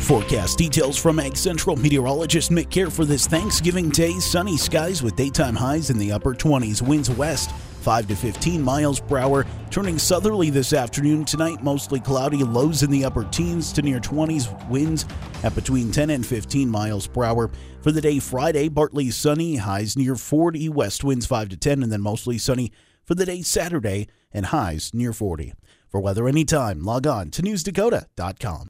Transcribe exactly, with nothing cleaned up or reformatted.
Forecast details from Ag Central meteorologist Mick Care for this Thanksgiving Day. Sunny skies with daytime highs in the upper twenties. Winds west five to fifteen miles per hour. Turning southerly this afternoon. Tonight, mostly cloudy. Lows in the upper teens to near twenties. Winds at between ten and fifteen miles per hour. For the day Friday, partly sunny. Highs near forty. West winds five to ten, and then mostly sunny for the day Saturday, and highs near forty. For weather anytime, log on to news dakota dot com.